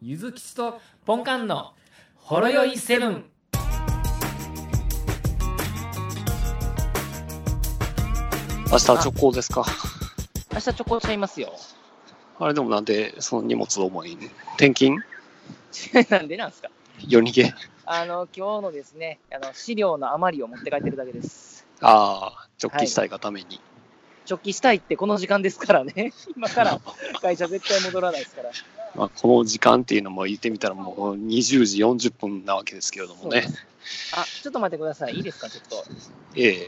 ゆずきちとポンカンのほろよいセブン。 明日直行ですか？ 明日直行しちゃいますよ。 あれでもなんでその荷物重い？転勤？ なんでなんですか？ 夜逃げ？ 今日のですね、資料の余りを持って帰ってるだけです。 ああ、直帰したいがために。 直帰したいってこの時間ですからね。今から会社絶対戻らないですから。 まあ、この時間っていうのも言ってみたらもう20時40分なわけですけれどもね。 あ、ちょっと待ってください。いいですか、ちょっと。 ええ。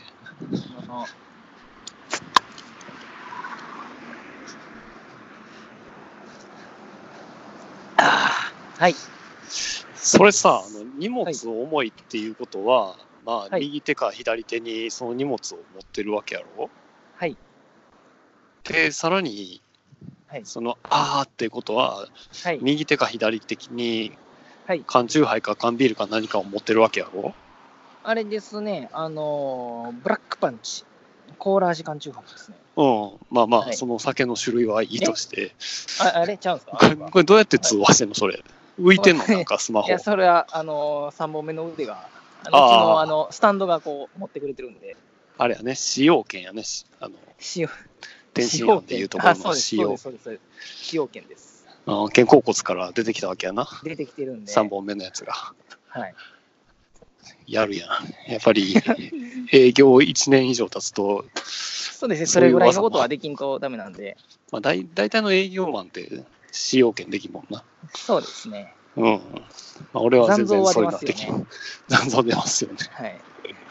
はい。 それさ、荷物重いっていうことは、まあ、 はい右手か左手にその荷物を持ってるわけやろ？ はい。 で、さらに、 はい。 その、ってことは、 はい。 右手か左手に、 はい。 缶チューハイか缶ビールか何かを持ってるわけやろ？ あれですね、ブラックパンチ。コーラ味缶チューハイですね。 うん。まあまあ、 はいその酒の種類はいいとして。 あれちゃうんですか？ これどうやって通話してんのそれ。浮いてんのなんかスマホ。 いや、それは、3本目の腕が、うちの、スタンドがこう、持ってくれてるんで。 あれやね、使用権やね。 使用天津飯でいうところの使用。 そうです。使用権です。 肩甲骨から出てきたわけやな。 出てきてるんで。 3本目のやつが。 はい。 やるやん。やっぱり、営業1年以上経つと。 そうですね、それぐらいのことはできんとダメなんで。 まあ、大体の営業マンって使用権できんもんな。 そうですね。 うん。まあ、俺は全然そういうのできん。残像出ますよね。 はい。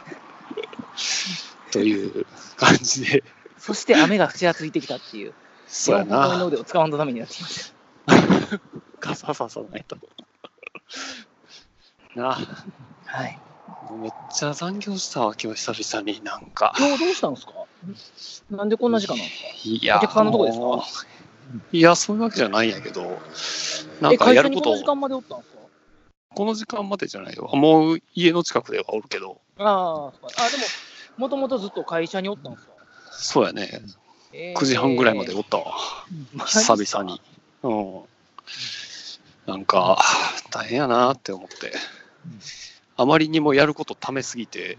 という感じで。 そして雨がちらついてきたっていう。 そうやな。 4本目の腕を使わんとダメになってきました。 傘ささないと。なあ。 はい。 めっちゃ残業したわ、今日久々になんか。 今日どうしたんですか？なんでこんな時間なんですか？ いや、 お客さんのとこですか？ いや、そういうわけじゃないんやけど、なんかやること会社にこの時間までおったんですか？ この時間までじゃないよ。もう家の近くではおるけど。 でも、もともとずっと会社におったんですか？ そうやね。9時半ぐらいまでおったわ。久々に。うん。なんか、大変やなって思って。あまりにもやることためすぎて。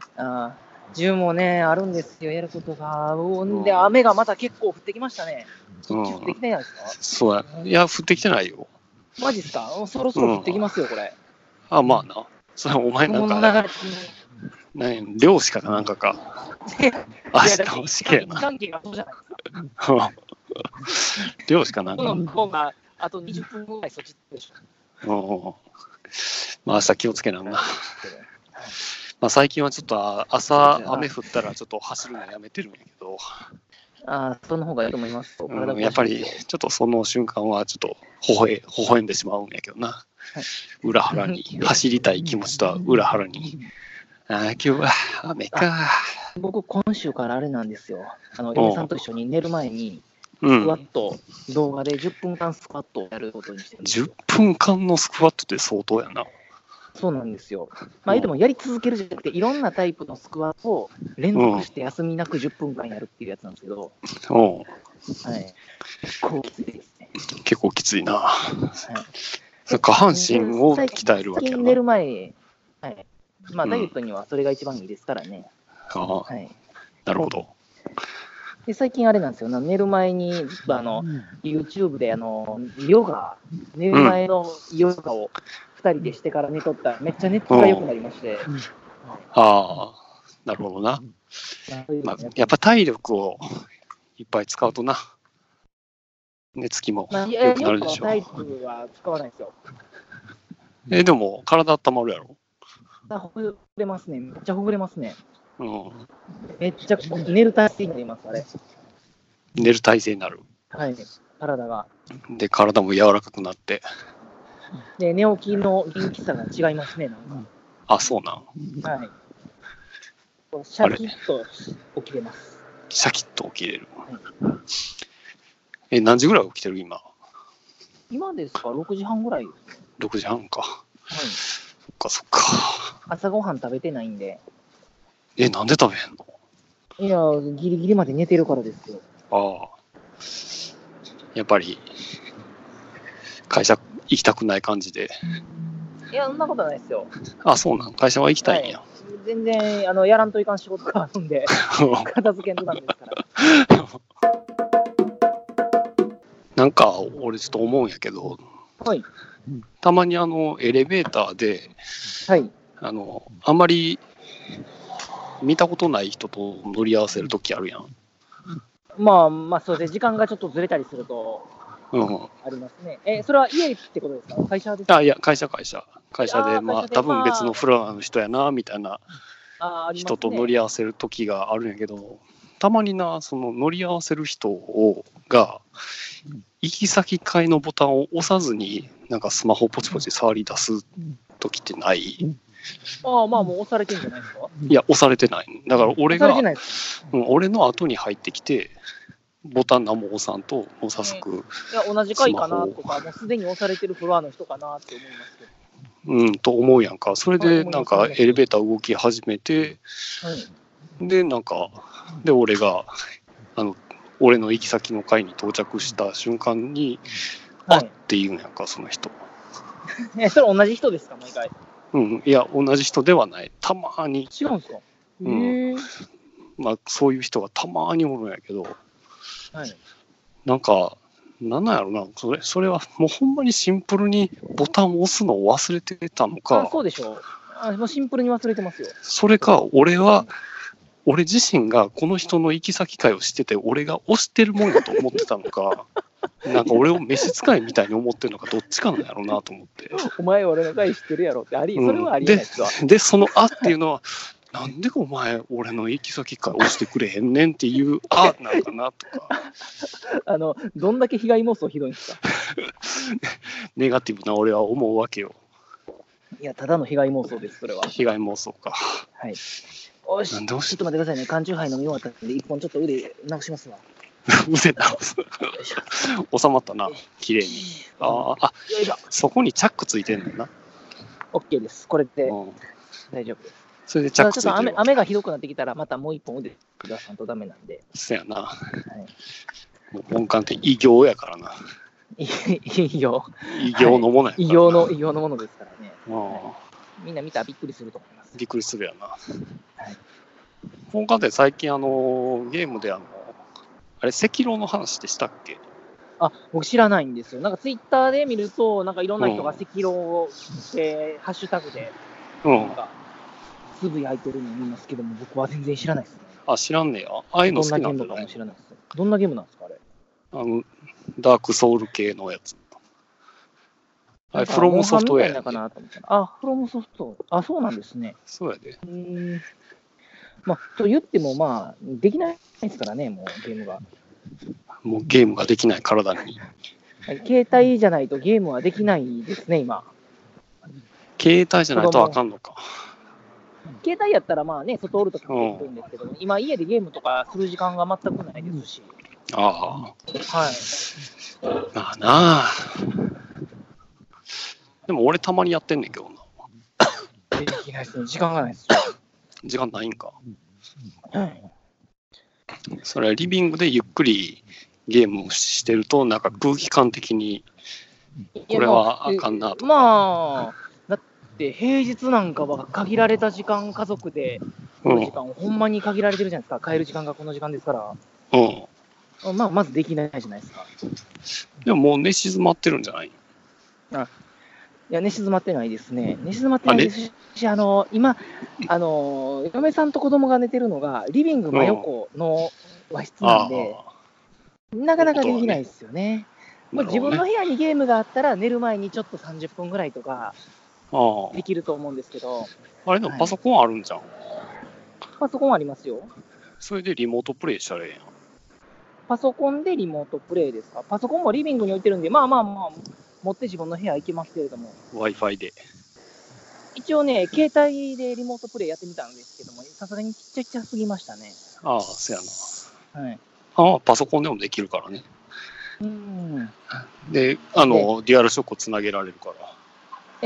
10もね、あるんですよ、やることが。で、雨がまた結構降ってきましたね。降ってきてないですか？ そうや。いや、降ってきてないよ。 マジっすか？そろそろ降ってきますよ、これ。 まあな。それお前なんか、漁師かなんかか。明日の試験やな。 関係がそうじゃないですか。 漁師かなんか。 この方があと20分ぐらいそっちでしょ。 まあ明日気をつけなな。まあ最近はちょっと朝雨降ったらちょっと走るのやめてるんやけど。 その方がいいと思います。 やっぱりちょっとその瞬間はちょっと微笑んでしまうんやけどな。裏腹に、走りたい気持ちとは裏腹に。今日は雨か。 僕、今週からあれなんですよ。嫁さんと一緒に寝る前に、スクワット、動画で10分間スクワットをやることにしてるんですよ。 10分間のスクワットって相当やな。 そうなんですよ。でもやり続けるじゃなくて、いろんなタイプのスクワットを連続して休みなく10分間やるっていうやつなんですけど、はい。結構きついですね。 結構きついな。下半身を鍛えるわけやな。 寝る前、はい。ダイエットにはそれが一番いいですからね。 はい。なるほど。 で、最近あれなんですよ。寝る前に、ずっとYouTube で寝る前のヨガを2人でしてから寝とったら、めっちゃ寝つきが良くなりまして。 なるほどな。やっぱ体力をいっぱい使うとな、寝つきも良くなるでしょ。 体力は使わないですよ。 でも、体温まるやろ？ ほぐれますね。めっちゃほぐれますね。めっちゃ寝る体勢になります、あれ。 寝る体勢になる。 はい、体が。 で、体も柔らかくなって。 で、寝起きの元気さが違いますね、なんか。 そうなん。 はい。シャキッと起きれます。 シャキッと起きれる。何時ぐらい起きてる今？ 今ですか、6時半ぐらい。 6時半か。はい。そっか。 朝ごはん食べてないんで。 なんで食べへんの？ いや、ギリギリまで寝てるからですよ。 やっぱり、 会社行きたくない感じで。 いや、そんなことないですよ。 あ、そうなん。会社は行きたいんや。 はい、全然やらんといかん仕事があるんで、片付けんとダメですから。 なんか、俺ちょっと思うんやけど、 はい。 たまにエレベーターで、 はい。 あんまり見たことない人と乗り合わせるときあるやん。 まあ、そうですね。時間がちょっとずれたりすると、 うん。 ありますね。それは家ってことですか？会社ですか？ あ、いや、会社で、 会社で多分別のフロアの人やな、みたいなありますね。 人と乗り合わせるときがあるんやけど、たまにな、その乗り合わせる人が、行き先階のボタンを押さずに、なんかスマホポチポチ触り出すときってない？ まあ、もう押されてんじゃないですか？ いや、押されてない。だから俺が、 押されてないです。 俺の後に入ってきて、ボタン何も押さんと、早速、 いや、同じ階かなとか、もうすでに押されてるフロアの人かなって思いますけど。 と思うやんか。それで、 はいなんかエレベーター動き始めて、 はい、 で、なんか、で、俺が、俺の行き先の階に到着した瞬間に、 はい、 あって言うんやんか、その人。 それ同じ人ですか、毎回。 いや、同じ人ではない。たまに。 違うんですか？ まあ、そういう人がたまにおるんやけど、 はい、 なんか、なんなんやろな、それはもうほんまにシンプルにボタンを押すのを忘れてたのか、 そうでしょう。もうシンプルに忘れてますよ。 それか、俺自身がこの人の行き先会をしてて、俺が押してるもんやと思ってたのか、なんか俺を召使いみたいに思ってるのか、どっちかなんやろうなと思って。 お前俺の会知ってるやろって、それはありえないですわ。 で、そのあっていうのは、なんでお前、俺の行き先会押してくれへんねんっていうあなんかなとか。 どんだけ被害妄想ひどいんですか？ ネガティブな俺は思うわけよ。 いや、ただの被害妄想です、それは。 被害妄想か。 はい。よし、ちょっと待ってくださいね。缶チューハイ飲み終わったんで、一本ちょっと腕直しますわ。 腕直す。収まったな、綺麗に。 よいしょ。 そこにチャックついてんのよな。 OK です。これで大丈夫です。 それでチャックついてるわ。 ちょっと雨がひどくなってきたら、またもう一本腕出さんとダメなんで。 そやな。 はい、 もう本館って異形やからな。 異形。 異形のものやからな。 異形のものですからね。 はい、 みんな見たらびっくりすると思います。 びっくりするやな。 はい、 本館って最近ゲームであれ、赤狼の話でしたっけ？ 僕知らないんですよ。なんかツイッターで見ると、なんかいろんな人が赤狼をハッシュタグで、なんかつぶやいてるのを見ますけども、僕は全然知らないですね。 知らんねや。ああいうの好きなんだね。 どんなゲームかも知らないです。どんなゲームなんですか、あれ。 ダークソウル系のやつ。フロムソフトウェア。 フロムソフト。そうなんですね。 そうやで。 まあ、と言っても、まあ、できないですからね、もうゲームが。 もうゲームができない体に。 携帯じゃないとゲームはできないですね、今。 携帯じゃないとあかんのか。 携帯やったら、まあね、外おるときもできるんですけど、今、家でゲームとかする時間が全くないですし。 はい。まあなあ。でも俺たまにやってんねんけどな。できないですね。時間がないですよ。 時間ないんか。 はい。 それはリビングでゆっくりゲームをしてると、なんか空気感的に、これはあかんなと。 まあ、だって平日なんかは限られた時間、家族で、この時間、ほんまに限られてるじゃないですか。帰る時間がこの時間ですから。まずできないじゃないですか。 でももう寝静まってるんじゃない？ いや、寝静まってないですね。寝静まってないですし、今、嫁さんと子供が寝てるのが、リビング真横の和室なんで、なかなかできないですよね。もう自分の部屋にゲームがあったら、寝る前にちょっと30分ぐらいとか、できると思うんですけど。 あれでもパソコンあるんじゃん。 パソコンありますよ。 それでリモートプレイしたらええやん。 パソコンでリモートプレイですか？パソコンもリビングに置いてるんで、まあ、持って自分の部屋行けますけれども。 Wi-Fi で。 一応ね、携帯でリモートプレイやってみたんですけども、さすがにちっちゃすぎましたね。 そやな。 はい。 パソコンでもできるからね。で、デュアルショックをつなげられるから。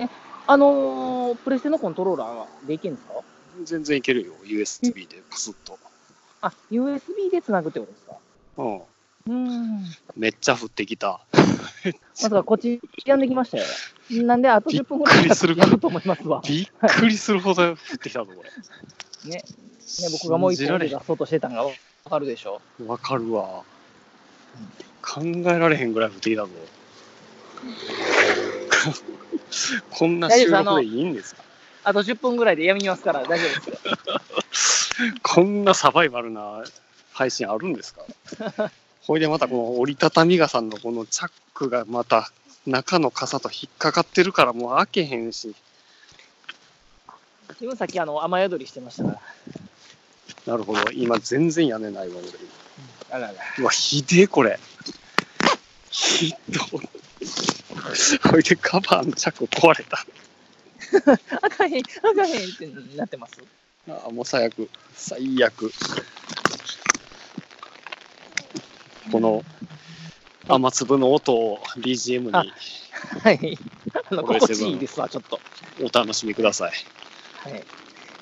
プレステのコントローラーでいけるんですか？ 全然いけるよ。USB でプスッと。 USB でつなぐってことですか？ めっちゃ降ってきた。 まさかこっちやんできましたよ。なんであと10分ぐらいやると思いますわ。 びっくりするほど降ってきたぞ、これ。 ね、僕がもう一本で出そうとしてたのが分かるでしょ。 わかるわ。考えられへんぐらい降ってきたぞ。こんな収録でいいんですか？ あと10分ぐらいでやみますから大丈夫ですよ。 こんなサバイバルな配信あるんですか？ほいでまたこの折りたたみ傘のこのチャックがまた中の傘と引っかかってるからもう開けへんし。 自分さっき雨宿りしてましたから。 なるほど。今全然屋根ないわ俺。 あらら。 うわ、ひでえこれ。ひどい。ほいでカバーのチャック壊れた。 あかへんってなってます。 あ、もう最悪。最悪。この雨粒の音を BGM に。 はい。心地いいですわ、ちょっと。 お楽しみください。 はい。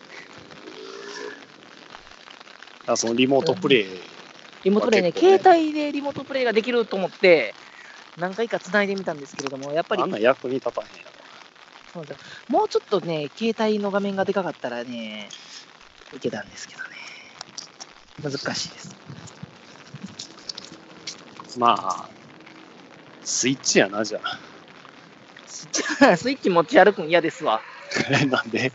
そのリモートプレイ。 リモートプレイね、携帯でリモートプレイができると思って、何回か繋いでみたんですけれども、やっぱり。 あんな役に立たへんやろ。 そうだ。もうちょっとね、携帯の画面がでかかったらね、いけたんですけどね。難しいです。 まあ、スイッチやな、じゃあ。 スイッチ持ち歩くん嫌ですわ。 なんで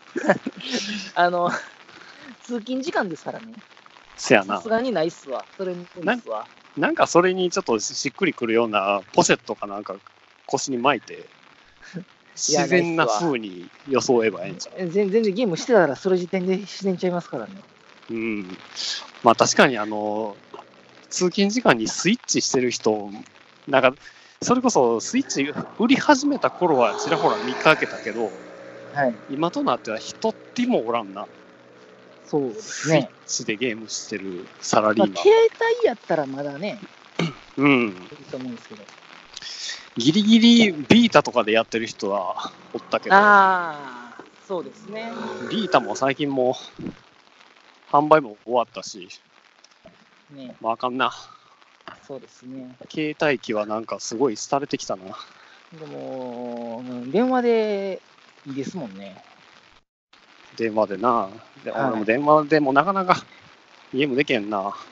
通勤時間ですからね。 せやな。 さすがにないっすわ。それにないっすわ。 なんかそれにちょっとしっくりくるようなポシェットかなんか腰に巻いて、自然な風に装えばええんちゃう？ 全然ゲームしてたらその時点で自然ちゃいますからね。 うん。まあ確かに通勤時間にスイッチしてる人、なんか、それこそスイッチ売り始めた頃はちらほら見かけたけど、 はい、 今となっては一人もおらんな。 そうですね。 スイッチでゲームしてるサラリーマン。 まあ、携帯やったらまだね、 うん。 いいと思うんですけど。 ギリギリビータとかでやってる人はおったけど。 ああ、そうですね。 ビータも最近も販売も終わったし、 ね、 まああかんな。 そうですね。 携帯機はなんかすごい廃れてきたな。 でも、電話でいいですもんね。 電話でな。で、 はい、 俺も電話でもなかなかゲームできへんな。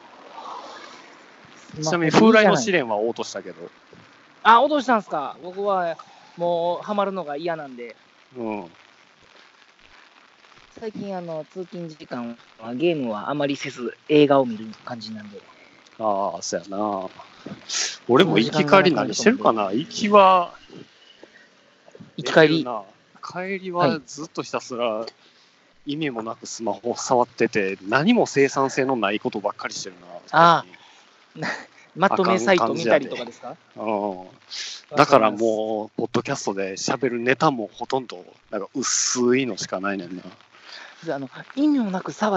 ちなみに風来の試練は落としたけど。 あ、落としたんすか。僕はもうハマるのが嫌なんで。 うん。 最近通勤時間はゲームはあまりせず映画を見る感じなんで。 ああ、そうやな。俺も行き帰り何してるかな。行きは行き帰り。 帰りはずっとひたすら意味もなくスマホを触ってて、何も生産性のないことばっかりしてるな。 ああ。まとめサイト見たりとかですか？ だからもう、ポッドキャストで喋るネタもほとんど、なんか薄いのしかないねんな。 意味もなく触って、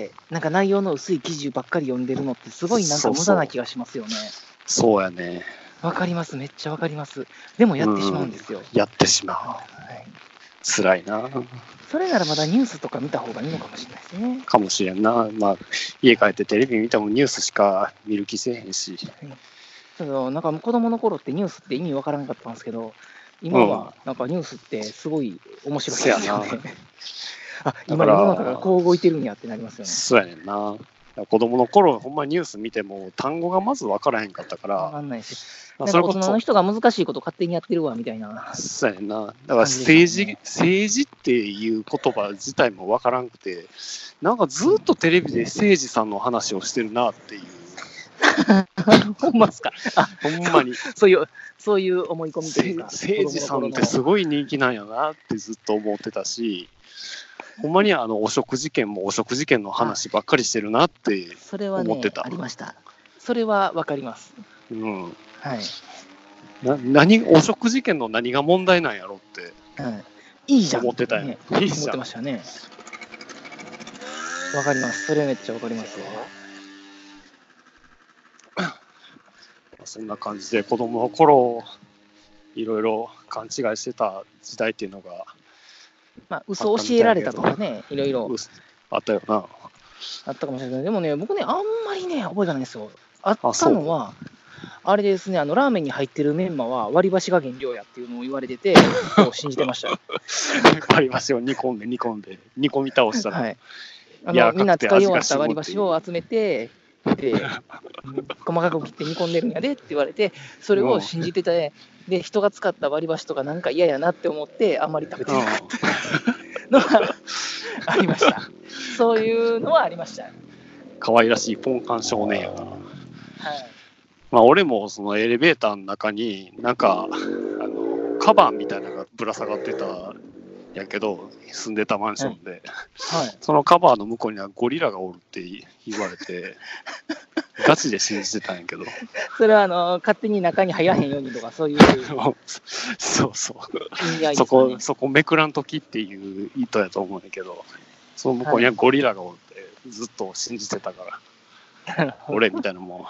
なんか内容の薄い記事ばっかり読んでるのって、すごいなんか無駄な気がしますよね。 そうやね。 わかります、めっちゃわかります。でもやってしまうんですよ。 やってしまう。はい、辛いな。 それならまだニュースとか見た方がいいのかもしれないですね。 かもしれんな。まあ、家帰ってテレビ見てもニュースしか見る気せえへんし。 なんか子供の頃ってニュースって意味わからなかったんですけど、今はなんかニュースってすごい面白いですよね。あ、今世の中がこう動いてるんやってなりますよね。 そうやねんな。子供の頃、ほんまニュース見ても単語がまず分からへんかったから。 分かんないし。大人の人が難しいこと勝手にやってるわみたいな。 そうやねんな。だから政治っていう言葉自体も分からんくて、なんかずっとテレビで政治さんの話をしてるなっていう。 ほんまっすか。 ほんまに。 そういう思い込みというか。 政治さんってすごい人気なんやなってずっと思ってたし、ほんまに汚職事件も汚職事件の話ばっかりしてるなって思ってた。 それはね、ありました。それはわかります。 うん。 はい。 汚職事件の何が問題なんやろって。 はい。いいじゃん。 思ってたよね。 いいじゃん。思ってましたね。わかります。それめっちゃわかりますよ。 そんな感じで子供の頃いろいろ勘違いしてた時代っていうのが、 まあ嘘教えられたとかね、いろいろあったよな。 あったかもしれない。でもね、僕ね、あんまりね、覚えがないんですよ。 あったのは、あれですね、ラーメンに入ってるメンマは割り箸が原料やっていうのを言われてて、そう信じてましたよ。 割り箸を煮込んで、煮込み倒したら。 はい。みんな使い終わった割り箸を集めて、で、細かく切って煮込んでるんやでって言われて、それを信じてて、で、人が使った割り箸とかなんか嫌やなって思って、あんまり食べてなかったのがありました。そういうのはありました。 可愛らしいポンカン少年やな。 はい。 まあ、俺もそのエレベーターの中に、なんか、カバンみたいなのがぶら下がってたんやけど、住んでたマンションで、 はい、 そのカバーの向こうにはゴリラがおるって言われて、ガチで信じてたんやけど。 それは勝手に中に入らへんようにとか、そういう。 そうそう。 意味合いですかね。 そこめくらんときっていう意図やと思うんやけど、その向こうにはゴリラがおるってずっと信じてたから、俺みたいなもん。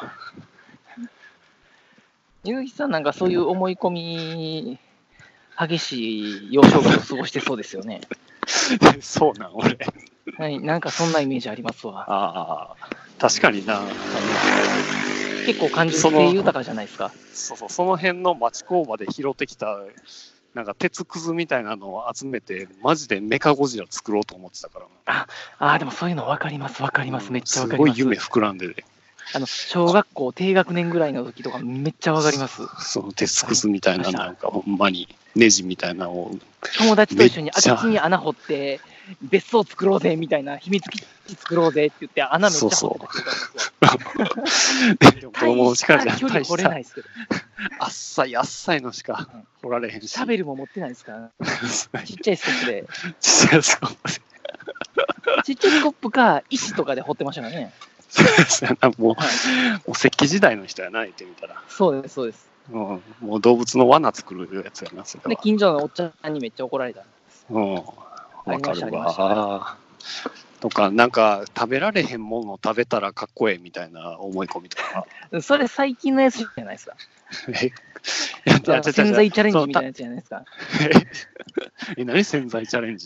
ゆうきさんなんかそういう思い込み激しい幼少期を過ごしてそうですよね。 そうなん、俺。 はい、なんかそんなイメージありますわ。 ああ、確かにな。 結構感受性豊かじゃないですか。 そう、その辺の町工場で拾ってきた、なんか鉄くずみたいなのを集めて、マジでメカゴジラ作ろうと思ってたから。 でもそういうの分かります、めっちゃ分かります。すごい夢膨らんでて。 小学校低学年ぐらいの時とかめっちゃ分かります。 その鉄くずみたいな、なんかほんまにネジみたいなのを。 友達と一緒に空き地に穴掘って、別荘作ろうぜみたいな、秘密基地作ろうぜって言って、穴めっちゃ掘ってた。 子供の力じゃ距離掘れないですけど。 あっさいのしか掘られへんし。 シャベルも持ってないですから。ちっちゃいスコップで。 ちっちゃいスコップで。 ちっちゃいスコップか、石とかで掘ってましたからね。 もう石器時代の人やな、言ってみたら。 そうです、そうです。 もう動物の罠作るやつやな、それは。 で、近所のおっちゃんにめっちゃ怒られたんです。 わかるわ。とか、なんか、食べられへんものを食べたらかっこええみたいな思い込みとか。 それ最近のやつじゃないですか。潜在チャレンジみたいなやつじゃないですか。 何潜在チャレンジって。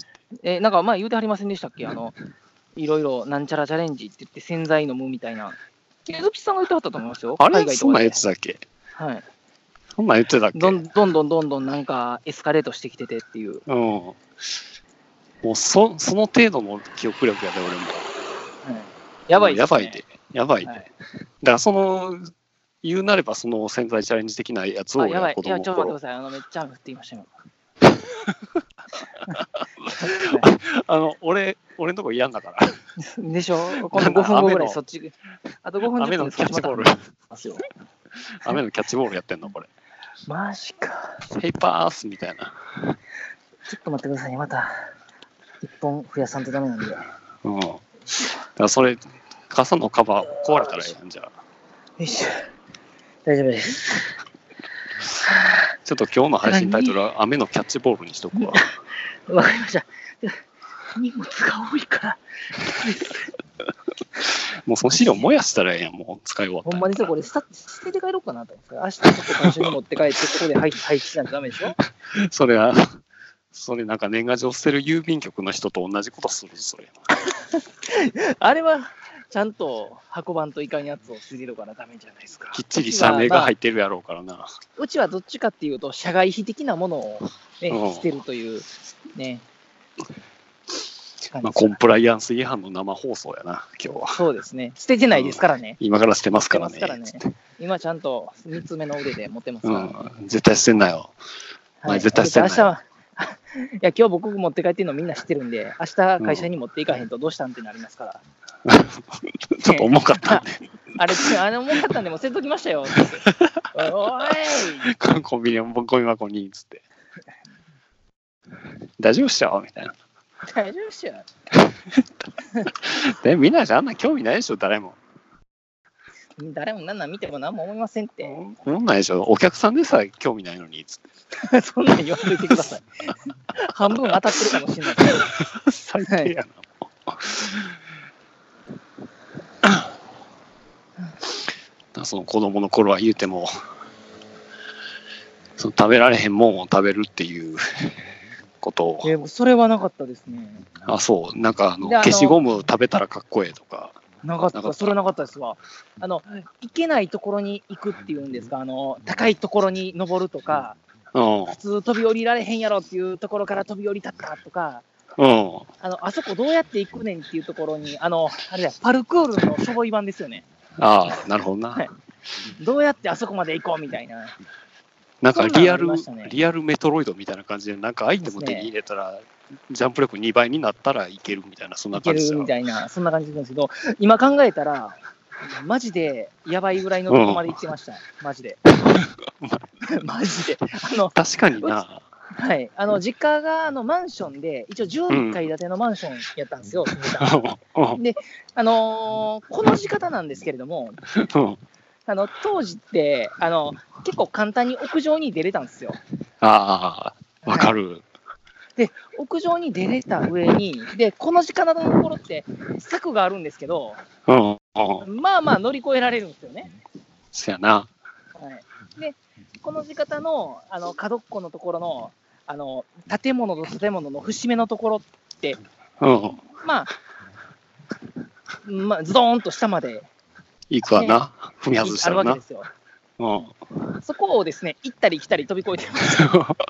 なんか前言うてはりませんでしたっけいろいろなんちゃらチャレンジって言って洗剤飲むみたいな。水木さんが言ってはったと思いますよ。 あれそんなん言ってたっけ？ はい。 そんなん言ってたっけ？ どんどんなんかエスカレートしてきててっていう。 もうその程度の記憶力やで、俺も。 やばいですね。 やばいで。だから言うなればその潜在チャレンジ的なやつをやばい。 子供の頃。 ちょっと待ってください。めっちゃ雨降っていました今。 俺のとこ嫌んだから。 でしょ？今度5分後ぐらいそっち。あと5分雨のキャッチボール。雨のキャッチボールやってんのこれ。 マジか。 ヘイパースみたいな。 ちょっと待ってくださいね。また1本増やさんとダメなんで。 だからそれ、傘のカバー壊れたらええやんじゃあ。 よいしょ。大丈夫です。 ちょっと今日の配信タイトルは雨のキャッチボールにしとくわ。 わかりました。荷物が多いから。 もうその資料燃やしたらええやん、もう使い終わった。 ほんまにこれ捨てて帰ろうかなと思って。明日ちょっと会社に持って帰って、ここで配置しないとダメでしょ？ それなんか年賀状捨てる郵便局の人と同じことする、それ。 あれは、ちゃんと運ばんといかんやつを捨てるからダメじゃないですか。 きっちり社名が入ってるやろうからな。 うちはどっちかっていうと、社外費的なものをね、捨てるという、ね。 コンプライアンス違反の生放送やな、今日は。 そうですね。捨ててないですからね。 今から捨てますからね。 今ちゃんと3つ目の腕で持ってますから。 絶対捨てんなよ。絶対捨てんなよ。 明日は、いや、今日僕持って帰ってるのみんな知ってるんで、明日会社に持っていかへんとどうしたんってなりますから。 ちょっと重かったんで。 あれ重かったんで、もう捨てときましたよ。おいコンビニのゴミ箱に、つって。大丈夫っしょみたいな。 大丈夫っしょ。 みんなじゃあんな興味ないでしょ、誰も。 誰もなん見ても何も思いませんって。 思んないでしょ、お客さんでさえ興味ないのに、つって。 そんなん言わんといてください。半分当たってるかもしれないけど。 最低やな。その子供の頃は言うても、その食べられへんもんを食べるっていうことを。 それはなかったですね。 そう。なんか消しゴム食べたらかっこええとか。 なかった、それなかったですわ。行けないところに行くっていうんですか、高いところに登るとか、普通飛び降りられへんやろっていうところから飛び降りたったとか、あそこどうやって行くねんっていうところに、あれだよ、パルクールのしょぼい版ですよね。 ああ、なるほどな。 はい、どうやってあそこまで行こうみたいな。 なんかリアルメトロイドみたいな感じで、なんかアイテム手に入れたら、ジャンプ力2倍になったらいけるみたいな、そんな感じいけるみたいな、そんな感じなんですけど、今考えたら、マジでやばいぐらいのとこまで行ってました、マジで。マジで。 確かにな。 はい、実家がマンションで、一応11階建てのマンションやったんですよ、で、この字方なんですけれども、当時って、結構簡単に屋上に出れたんですよ。 ああ、わかる。はい、 で、屋上に出れた上に、で、この字方のところって、柵があるんですけど、まあまあ乗り越えられるんですよね。 そやな。 はい、で、この字方の角っこのところの、建物と建物の節目のところって、まあ、ズドーンと下まで、 行くわな、踏み外したらな。 あるわけですよ。そこをですね、行ったり来たり飛び越えてます。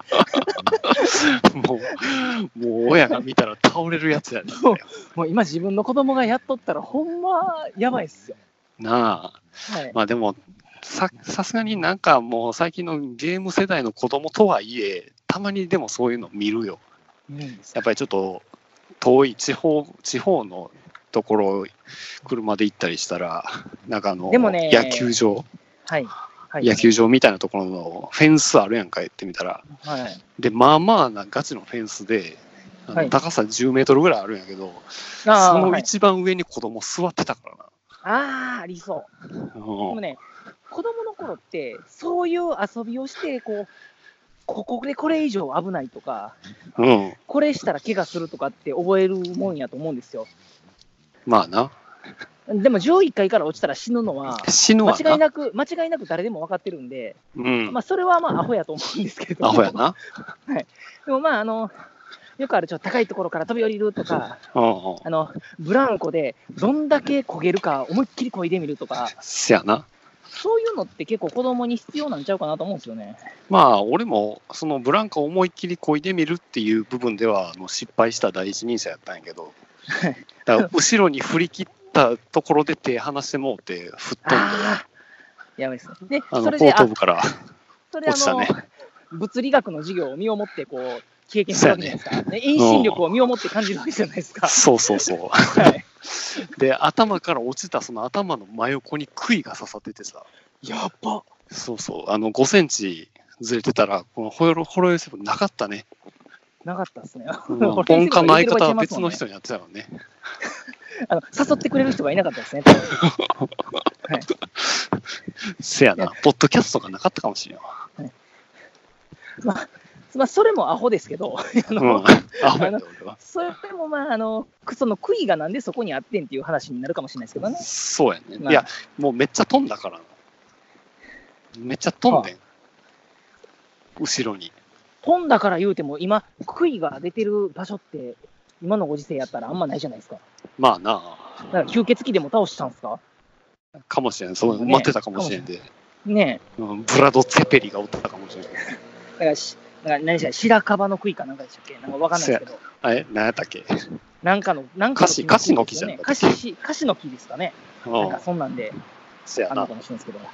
もう親が見たら倒れるやつやね。 もう今自分の子供がやっとったらほんまやばいっすよ。 なあ。はい、まあでもさすがになんかもう最近のゲーム世代の子供とはいえ、たまにでもそういうの見るよ。やっぱりちょっと遠い地方のところ車で行ったりしたら、なんかでもね、 野球場、野球場みたいなところのフェンスあるやんか、言ってみたら。で、まあまあなガチのフェンスで、高さ10メートルぐらいあるんやけど、その一番上に子供座ってたからな。 ありそう。でもね、子供の頃って、そういう遊びをして、ここでこれ以上危ないとか、これしたら怪我するとかって覚えるもんやと思うんですよ。 まあな。 でも11階から落ちたら死ぬのは間違いなく誰でも分かってるんで、まあそれはまあアホやと思うんですけど、 アホやな。 はい、でもまあよくあるちょっと高いところから飛び降りるとか、ブランコでどんだけ焦げるか思いっきり漕いでみるとか、 せやな。 そういうのって結構子供に必要なんちゃうかなと思うんですよね。 まあ俺もそのブランコを思いっきり漕いでみるっていう部分では失敗した第一人者やったんやけど、だから後ろに振り切ったところで手離してもうて吹っ飛んで、 やばいですね。で、 それで後頭部から落ちたね。 物理学の授業を身をもって経験するわけじゃないですか。遠心力を身をもって感じるわけじゃないですか。 そう。はい、で、頭から落ちたその頭の真横に杭が刺さっててさ。 やば。 そう。5センチずれてたら、このホロヨイセブンなかったね。 なかったですね。 本家の相方は別の人にやってたからね。 誘ってくれる人がいなかったですね。はい、 せやな、ポッドキャストがなかったかもしれんわ。はい、 まあ、それもアホですけど、 アホやで俺は。 それもまあ、その杭がなんでそこにあってんっていう話になるかもしれないですけどね。 そうやね。いや、もうめっちゃ飛んだから。めっちゃ飛んでん。後ろに。 飛んだから言うても、今、杭が出てる場所って、今のご時世やったらあんまないじゃないですか。 まあな。 だから吸血鬼でも倒したんですか？ かもしれん。そう待ってたかもしれんで。 ねえ。ブラド・ツェペリがおったかもしれん。 だから何でしたっけ、白樺の杭かなんかでしたっけ、なんかわかんないですけど。 何やったっけ？ なんかのカシの木じゃん。 カシの木ですかね。なんかそんなんで、あるかもしれないですけど。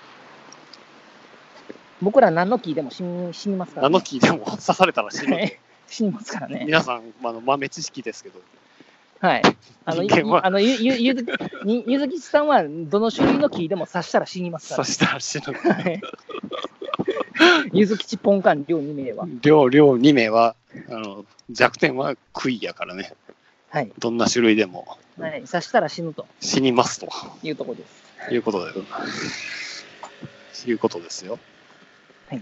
僕ら何の木でも死にますからね。 何の木でも刺されたら死ぬ。 死にますからね。 皆さん、豆知識ですけど。 はい。ゆずきちさんはどの種類の木でも刺したら死にますから。 刺したら死ぬ。 ゆずきちポンカン両2名は。 両2名は、弱点は杭やからね。 はい。 どんな種類でも。 はい。刺したら死ぬと。 死にますと。 いうとこです。 いうことだよ。いうことですよ。 はい。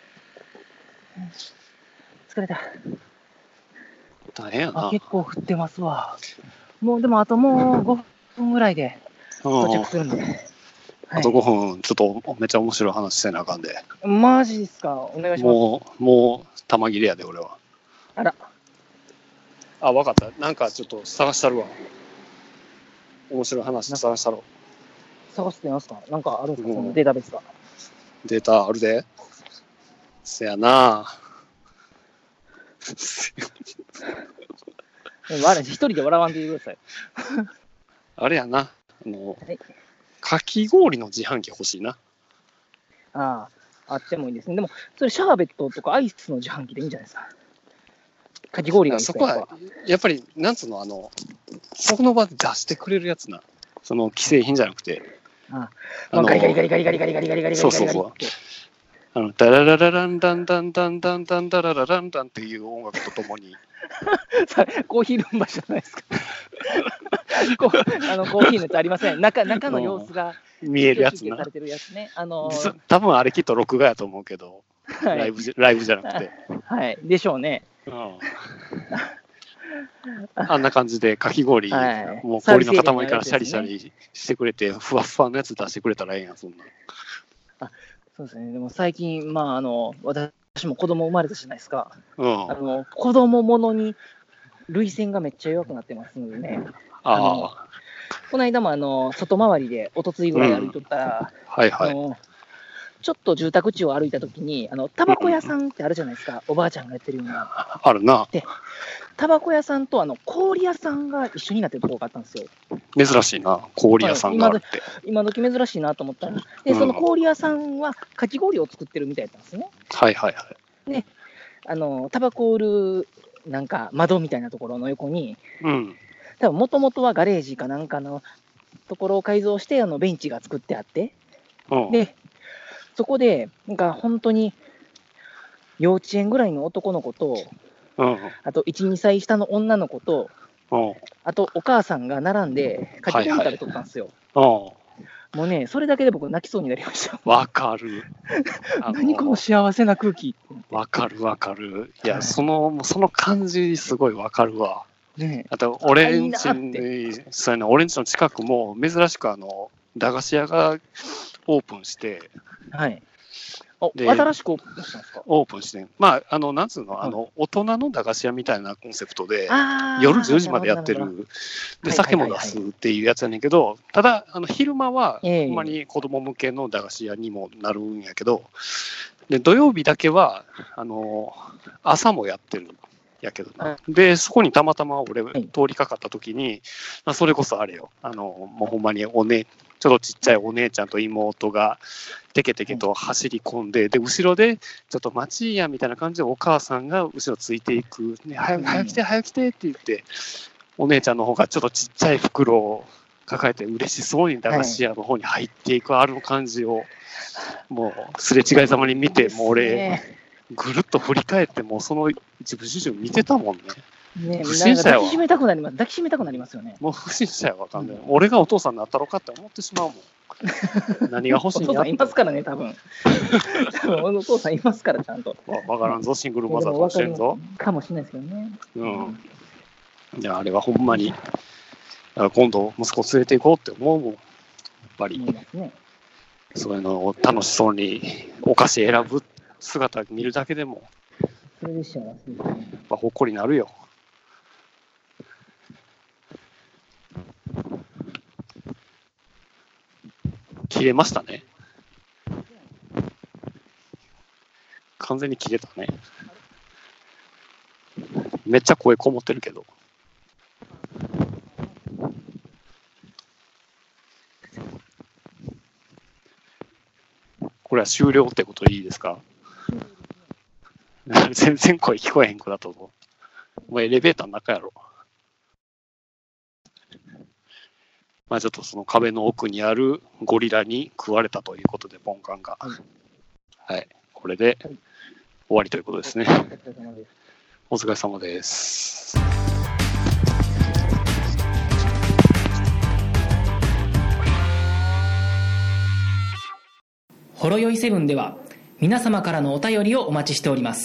疲れた。 大変やな。 結構降ってますわ。でもあともう5分ぐらいで到着するんで。 あと5分、ちょっとめっちゃ面白い話せなあかんで。 マジですか？お願いします。 もう、玉切れやで、俺は。 あら。 わかった。なんかちょっと探したるわ。 面白い話探したろ。 探してみますか。なんかあるんですか、そのデータベースが。 データあるで。せやな。 一人で笑わんでください。 あれやな。 はい、 かき氷の自販機欲しいな。 あってもいいですね。でも、それシャーベットとかアイスの自販機でいいんじゃないですか。かき氷がいいそこは、やっぱり、なんつうの、そこの場で出してくれるやつな。その既製品じゃなくて。 ガリガリガリガリガリガリガリガリガリガリガリガリガリ。そうそうそう。 ダラララランダンダンダンダンダンダララランダンっていう音楽とともに。 コーヒールンバじゃないですか。コーヒーのやつありません。中の様子が見えるやつな。 されてるやつね。 多分あれきっと録画やと思うけど、 はい、 ライブじゃなくて。 はい、でしょうね。 あんな感じでかき氷、はい、もう氷の塊からシャリシャリしてくれて、ふわふわのやつ出してくれたらええやん、そんな。 そうですね。でも最近、私も子供生まれたじゃないですか。 うん、 子供ものに涙腺がめっちゃ弱くなってますのでね。この間も外回りでおとついぐらい歩いとったら、 はいはい、 ちょっと住宅地を歩いたときに、タバコ屋さんってあるじゃないですか、おばあちゃんがやってるような。 あるな。 で、タバコ屋さんと氷屋さんが一緒になってるところがあったんですよ。 珍しいな、氷屋さんがあるって。 今時珍しいなと思ったら、で、その氷屋さんはかき氷を作ってるみたいだったんですね。 はいはいはい。 で、タバコを売るなんか窓みたいなところの横に、多分もともとはガレージかなんかのところを改造して、ベンチが作ってあって、で、そこで、なんか本当に幼稚園ぐらいの男の子と、あと1、2歳下の女の子と、あとお母さんが並んで、かき氷食べとったんですよ。もうね、それだけで僕泣きそうになりました。 わかる。 何この幸せな空気。 わかるわかる。いや、その感じすごいわかるわ。 ね、 あと俺んちの近くも珍しく駄菓子屋がオープンして、 はい。新しくオープンしたんですか？ オープンして、なんつうの、大人の駄菓子屋みたいなコンセプトで、夜10時までやってる、で、酒も出すっていうやつやねんけど、ただ、昼間は、ほんまに子供向けの駄菓子屋にもなるんやけど、で、土曜日だけは、朝もやってるんやけどな。で、そこにたまたま俺、通りかかった時に、それこそあれよ、もうほんまにちょっとちっちゃいお姉ちゃんと妹がテケテケと走り込んで、で、後ろで、ちょっと待ちやみたいな感じでお母さんが後ろついていく。ね、早く来て、早く来てって言って、お姉ちゃんの方がちょっとちっちゃい袋を抱えて嬉しそうに駄菓子屋の方に入っていくあの感じを、もうすれ違いざまに見て、もう俺、ぐるっと振り返って、もうその一部始終見てたもんね。不審者やわ。 抱きしめたくなりますよね。 もう不審者やわかんない。俺がお父さんになったろかって思ってしまうもん。何が欲しいんや。 お父さんいますからね、多分お父さんいますから、ちゃんと。 わからんぞ、シングルマザーかもしれんぞ。 かもしれないですけどね。 いや、あれはほんまに、今度息子連れて行こうって思うもん。やっぱり。そういうのを楽しそうにお菓子選ぶ姿見るだけでも、 それで幸せですね。 ほっこりなるよ。切れましたね。完全に切れたね。めっちゃ声こもってるけど。これは終了ってことでいいですか？全然声聞こえへん子だと思う。お前エレベーターの中やろ。ちょっとその壁の奥にあるゴリラに食われたということで、ポンカンが。はい。これで終わりということですね。お疲れ様です。 ほろよい7では皆様からのお便りをお待ちしております。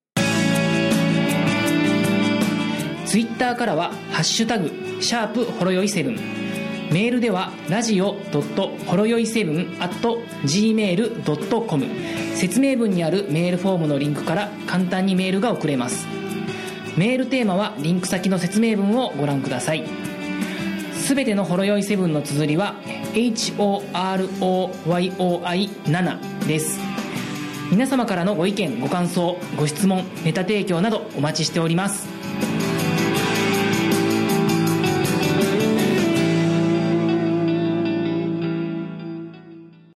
ツイッターからはハッシュタグ#ほろよい7、メールではラジオほろよい7@gmail.com、説明文にあるメールフォームのリンクから簡単にメールが送れます。メールテーマはリンク先の説明文をご覧ください。 すべてのほろ酔い7の綴りは HOROYOI7 です。皆様からのご意見ご感想ご質問ネタ提供などお待ちしております。